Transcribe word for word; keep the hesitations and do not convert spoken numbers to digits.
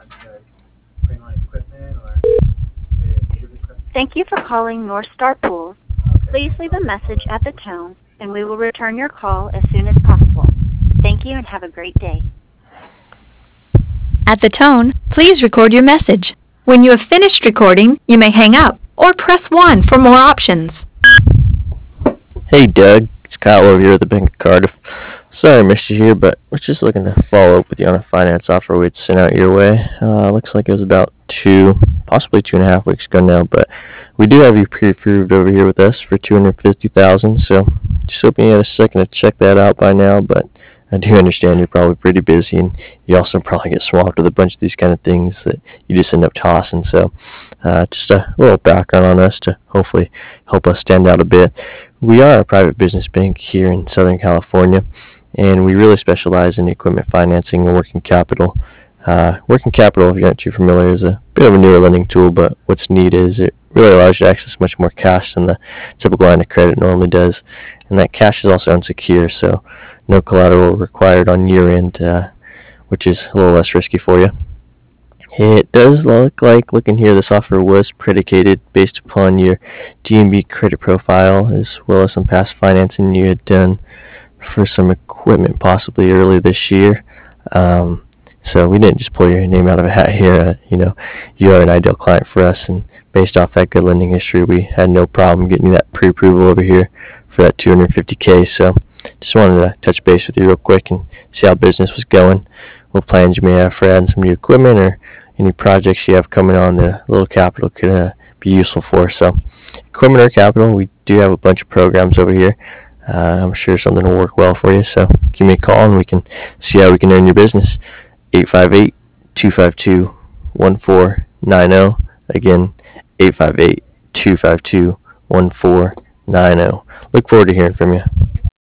Thank you for calling North Star Pools. Please leave a message at the tone, and we will return your call as soon as possible. Thank you and have a great day. At the tone, please record your message. When you have finished recording, you may hang up or press one for more options. Hey Doug, it's Kyle over here at the Bank of Cardiff. Sorry I missed you here, but we're just looking to follow up with you on a finance offer we'd sent out your way. Uh, looks like it was about two, possibly two and a half weeks ago now, but we do have you pre-approved over here with us for two hundred fifty thousand dollars, so just hoping you had a second to check that out by now, but I do understand you're probably pretty busy, and you also probably get swamped with a bunch of these kind of things that you just end up tossing. So uh, just a little background on us to hopefully help us stand out a bit. We are a private business bank here in Southern California, and we really specialize in equipment financing and working capital. Uh, working capital, if you're not too familiar, is a bit of a newer lending tool, but what's neat is it really allows you to access much more cash than the typical line of credit normally does, and that cash is also unsecure, so no collateral required on your end, uh, which is a little less risky for you. It does look like, looking here, this offer was predicated based upon your D N B credit profile as well as some past financing you had done for some equipment possibly early this year. Um, so we didn't just pull your name out of a hat here. Uh, you know, you are an ideal client for us, and based off that good lending history, we had no problem getting you that pre-approval over here for that two hundred fifty K. So just wanted to touch base with you real quick and see how business was going, what plans you may have for adding some new equipment, or any projects you have coming on that a little capital could uh, be useful for. So equipment or capital, we do have a bunch of programs over here. Uh, I'm sure something will work well for you, so give me a call and we can see how we can earn your business. eight five eight, two five two, one four nine zero. Again, eight five eight, two five two, one four nine zero. Look forward to hearing from you.